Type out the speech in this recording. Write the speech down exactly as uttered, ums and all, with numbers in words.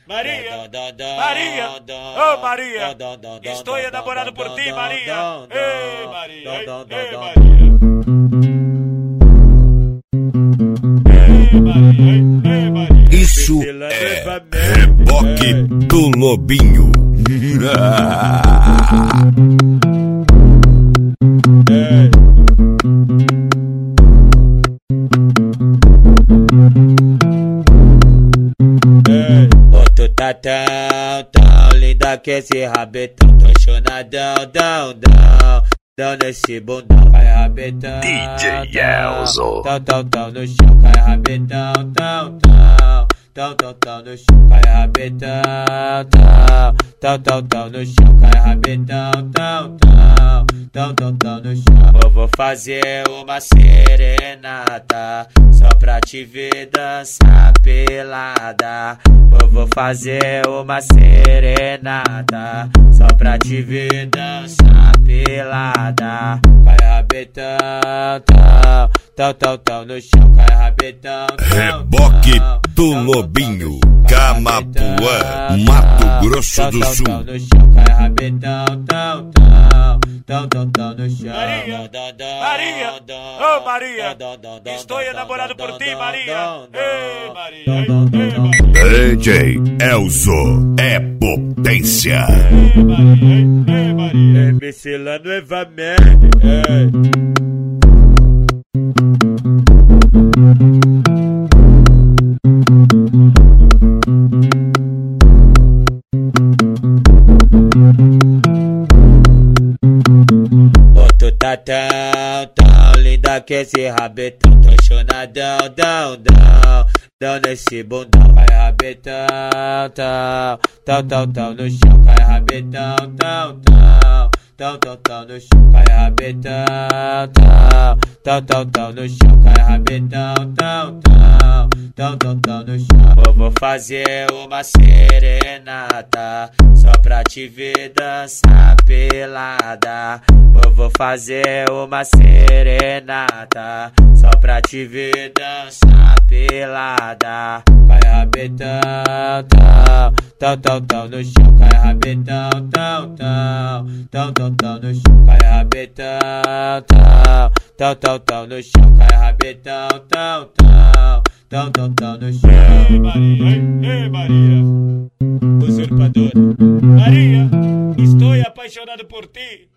Maria, Maria, oh Maria, estou enamorado por ti, Maria. Ei, Maria, ei, Maria. Ei, Maria. Isso é Reboque do Lobinho. Tu tá tão, tão linda que esse rabetão, tô chonadão, dão, dão, dão nesse bundão, vai rabetão, D J Elzo, tão, tão, tão no chão, cai rabetão, tão, tão, tão, tão, tão no chão, cai rabetão, tão, tão, tão, tão no chão, cai rabetão, tão, tão, tão, tão, tão no chão. Eu vou fazer uma serenata só pra te ver dançar pelada. Eu vou fazer uma serenata só pra te ver dançar pelada. Cai rabetão, tão, tão, tão, tão no chão, cai rabetão, tão, Reboque do Lobinho, Camapuã, Mato Grosso do Sul. No chão, cai rabetão, tão, tão, tão, tão, tão no chão. Maria, Maria, oh Maria, estou enamorado por ti, Maria. Ei, Maria, ei, Maria. D J Elzo é potência. Ei, Maria, ei, Maria. M C lá novamente. Tu tá tão, tão linda que esse rabetão, tô chonadão, dão, dão, dão nesse bundão, vai rabetão, tão, tão, tão, tão no chão, cai rabetão, tão, tão, tão, tão, tão no chão, cai rabetão, tão, tão, tão, tão no chão, cai rabetão, tão, tão, tão, tão, tão no chão. Eu vou fazer uma serenata só pra te ver dançar pelada. Eu vou fazer uma serenata só pra te ver dançar pelada. Cai rabetão, tão, tão, tão, tão no chão, cai rabetão, tão, tão, tão, tão, tão no chão, cai rabetão, tão, tão, tão, tão no chão, cai rabetão, tão, tão, tão, tão, tão no chão. Ei, Maria, ei, Maria. Usurpadora. Maria, estou apaixonado por ti.